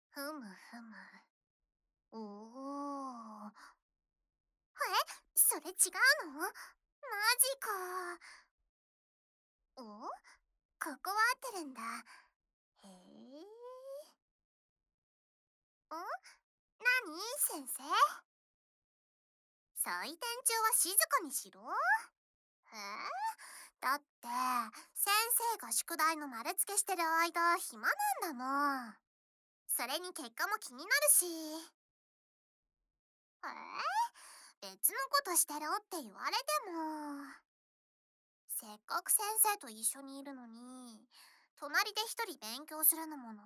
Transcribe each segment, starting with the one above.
ふむふむ。おお。それ違うの？マジか。お、ここは合ってるんだ。へえ。何先生？採点中は静かにしろ。だって、先生が宿題の丸付けしてる間、暇なんだもん。それに結果も気になるし。別のことしてろって言われても。せっかく先生と一緒にいるのに、隣で一人勉強するのもな。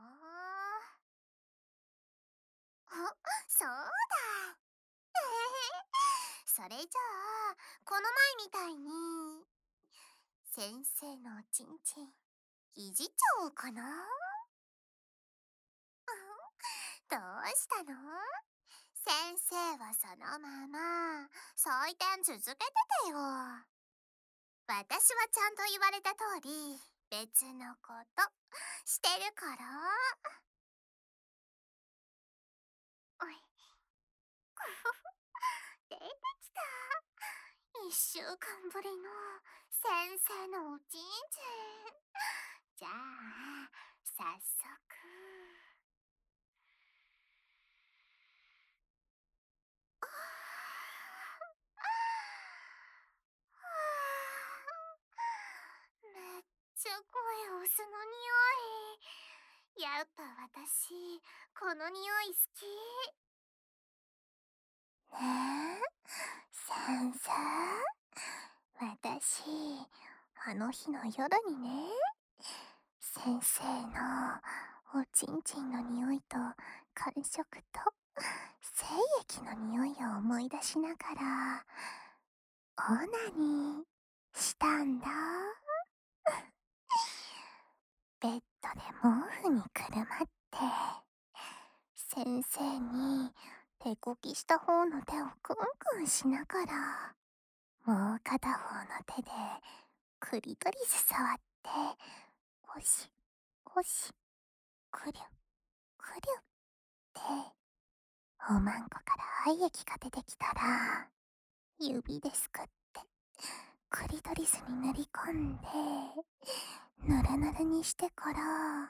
そうだ。それじゃあ、この前みたいに、先生のおちんちん、いじっちゃおうかな。どうしたの？先生はそのまま、採点続けててよ。私はちゃんと言われた通り、別のことしてるから。おい、出てきた。1週間ぶりの先生のおちんちん。じゃあ、早速。めっちゃ声押すの匂い。やっぱ私、この匂い好き。ねえ、先生。私、あの日の夜にね、先生のおちんちんの匂いと感触と精液の匂いを思い出しながら、オナニーしたんだ。ベッドで毛布にくるまって、先生に手こきした方の手をクンクンしながら、もう片方の手でクリトリス触って、ゴシゴシ、クリュクリュって、おまんこから愛液が出てきたら、指ですくってクリトリスに塗り込んで、ぬるぬるにしてから、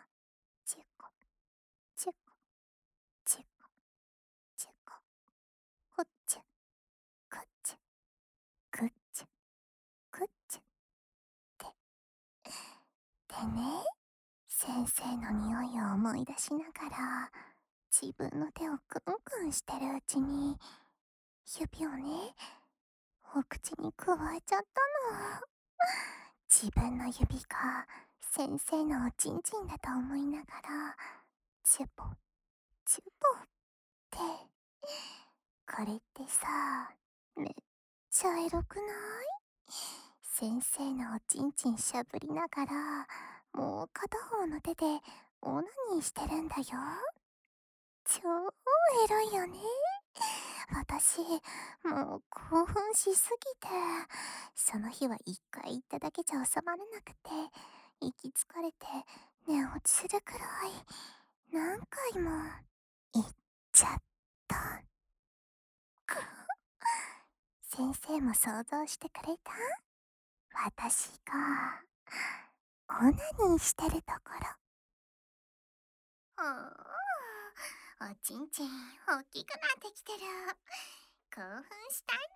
チュコチュコチュコチュコ、こっちゅこっちゅくっちゅくっちゅってね、先生の匂いを思い出しながら、自分の手をクンクンしてるうちに、指をね、お口にくわえちゃったの。自分の指が先生のおちんちんだと思いながら、チュポチュポって。これってさ、めっちゃエロくない？先生のおちんちんしゃぶりながら、もう片方の手でオナニーしてるんだよ。超エロいよね。私、もう興奮しすぎて、その日は一回行っただけじゃ収まらなくて、息疲れて寝落ちするくらい、何回も行っちゃった。先生も想像してくれた？私が、オナニーしてるところ。おちんちん大きくなってきてる。興奮したんだ。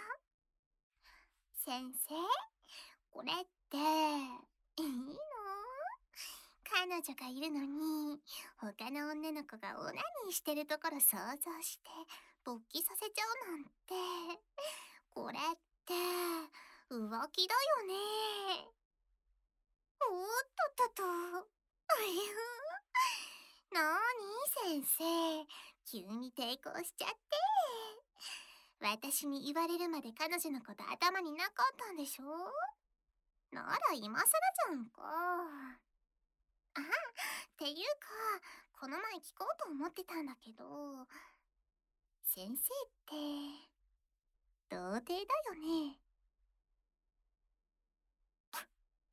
先生、これって、いいの？彼女がいるのに、他の女の子がオナニーしてるところ想像して、勃起させちゃうなんて、これって、浮気だよね。おっとっとと。なーに先生、急に抵抗しちゃって。私に言われるまで彼女のこと頭になかったんでしょ？なら今更じゃんか。っていうか、この前聞こうと思ってたんだけど、先生って、童貞だよね。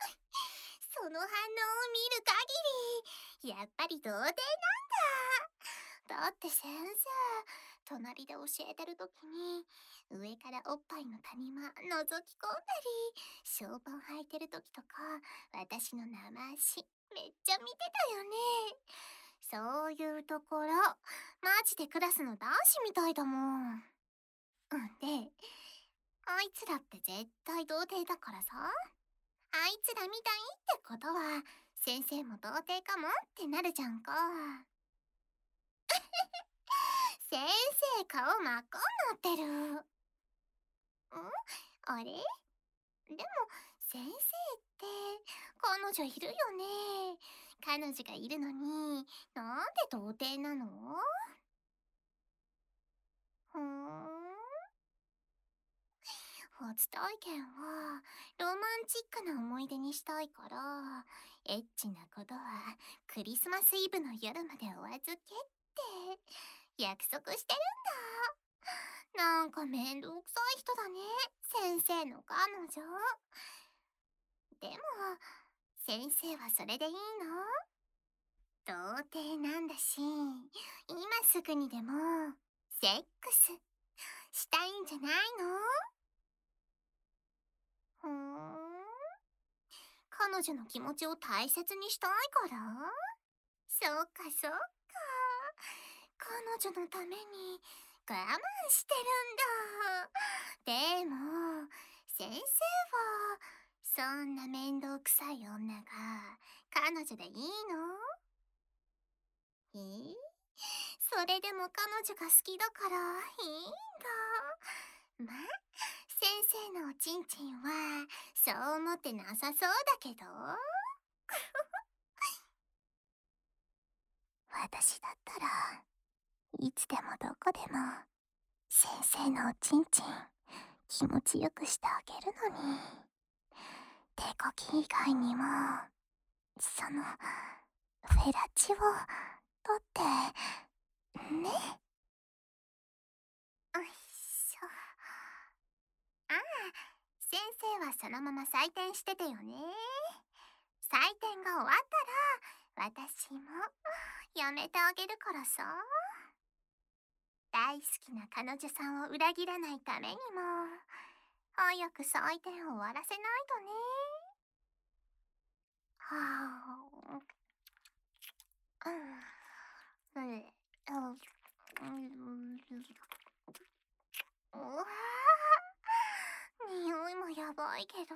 その反応を見る限り、やっぱり童貞なんだ。 だって先生、隣で教えてる時に、上からおっぱいの谷間覗き込んだり、ショーパン履いてる時とか、私の生足、めっちゃ見てたよね。そういうところ、マジでクラスの男子みたいだもん。で、あいつらって絶対童貞だからさ、あいつらみたいってことは、先生も童貞かもってなるじゃんか。先生顔真っ赤になってる。あれでも、先生って、彼女いるよね。彼女がいるのに、なんで童貞なの？ふーん。初体験は、ロマンチックな思い出にしたいから、エッチなことは、クリスマスイブの夜までお預けって、約束してるんだ。なんかめんどくさい人だね、先生の彼女。でも、先生はそれでいいの？童貞なんだし、今すぐにでも、セックス、したいんじゃないの？ふーん。彼女の気持ちを大切にしたいから？そっかそっか。彼女のために我慢してるんだ。でも、先生は、そんな面倒くさい女が彼女でいいの？それでも彼女が好きだからいいんだ。ま、先生のおちんちんはそう思ってなさそうだけど。私だったらいつでもどこでも先生のおちんちん気持ちよくしてあげるのに、手こき以外にもそのフェラチを取ってね。おいしょ。ああ、先生はそのまま採点しててよね。採点が終わったら私もやめてあげるからさ。大好きな彼女さんを裏切らないためにも早く採点を終わらせないとね。はあ、うん、うわー、匂いもやばいけど、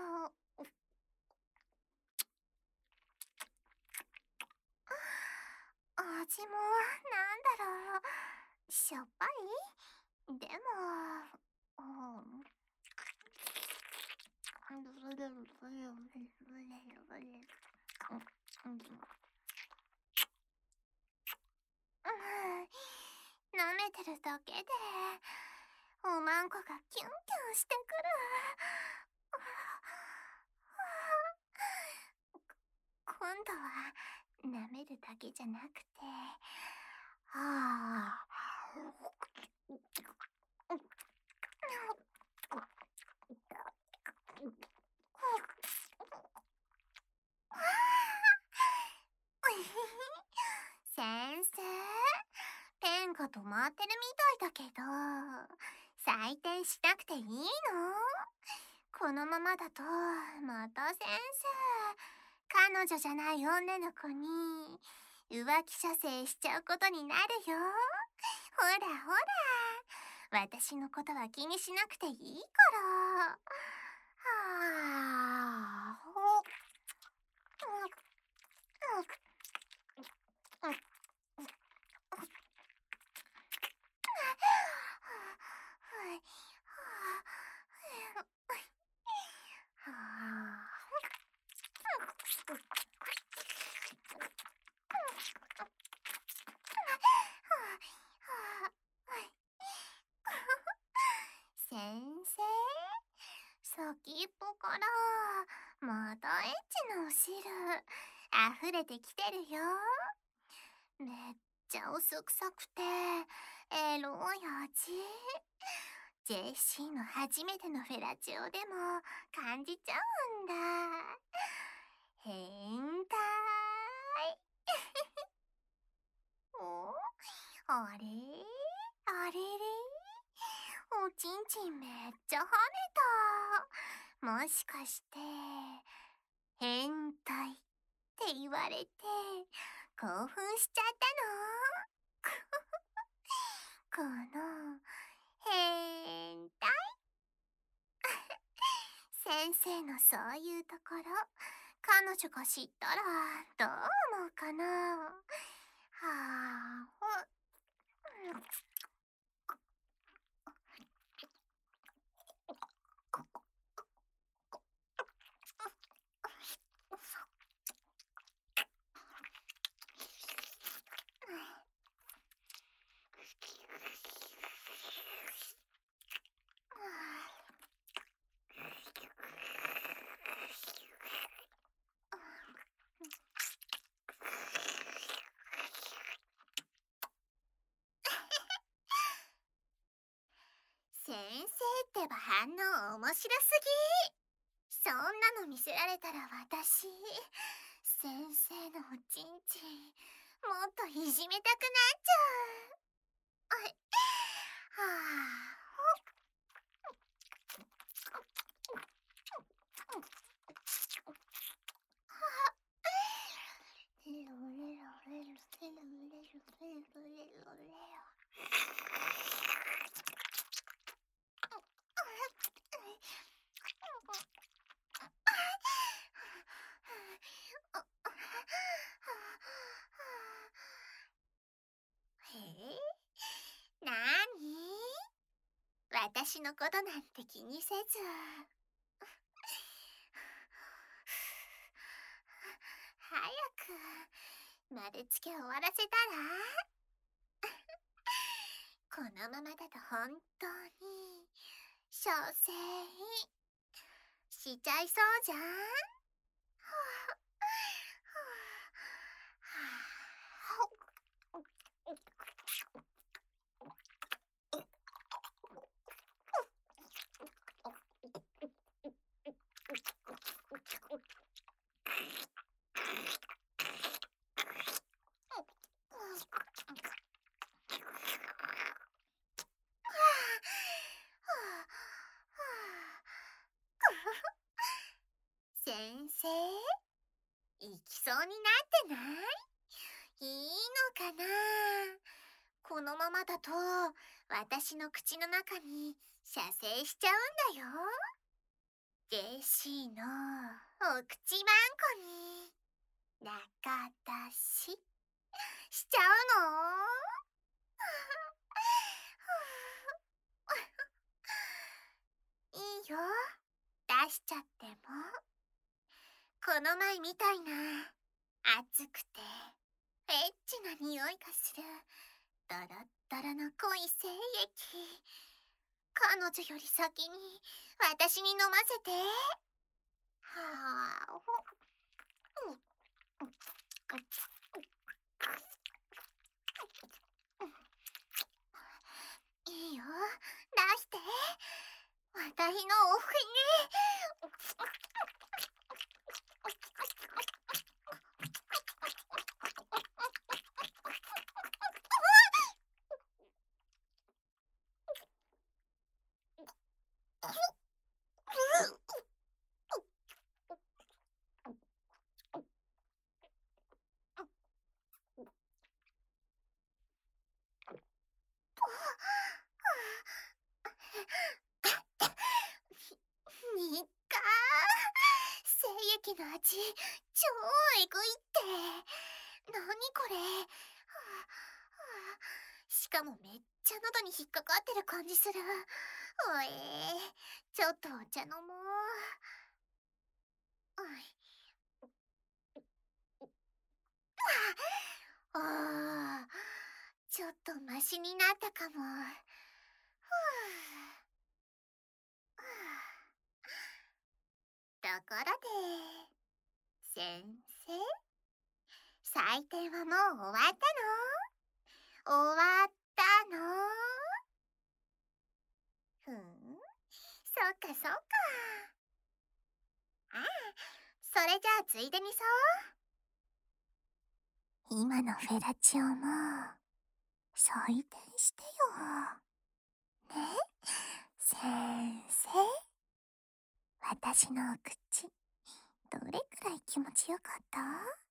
味もなんだろう、しょっぱい？でも、舐めてるだけでおまんこがキュンキュンしてくる。今度は舐めるだけじゃなくて、あ先生、ペンが止まってるみたいだけど、採点しなくていいの？このままだと、また先生、彼女じゃない女の子に浮気射精しちゃうことになるよ。ほらほら、私のことは気にしなくていいから。はあ、先生、先っぽからまたエッチなお汁溢れてきてるよ。めっちゃ嘘くさくてエロい味。JC の初めてのフェラチオでも感じちゃうんだ。変態。おあれあれれ、おちんちんめっちゃ跳ねた。もしかして変態って言われて興奮しちゃったの？この変態。先生のそういうところ、彼女が知ったらどう思うかな？はあ、先生ってば反応面白すぎ。そんなの見せられたら私、先生のおちんちんもっといじめたくなっちゃう。はなーに？私のことなんて気にせず。早く丸つけ終わらせたら？このままだと本当に小生しちゃいそうじゃん。先生、行きそうになってない？いいのかな？このままだと私の口の中に射精しちゃうんだよ。ジェシーのお口ばんこに仲出ししちゃうの？いいよ、出しちゃっても。この前みたいな熱くてエッチな匂いがするドロッドロの濃い精液、彼女より先に私に飲ませて。はあ、いいよ、出して。私のおふに。にっか精液の味超エグいって。なにこれ？しかもめっちゃ喉に引っかかってる感じする。おちょっとお茶飲もう。ああ、ちょっとマシになったかも。ところで、先生、採点はもう終わったの？終わったの？ふん、そっかそっか。ああ、それじゃあついでにさ。今のフェラチオも採点してよ。ね、先生。私のお口、どれくらい気持ちよかった？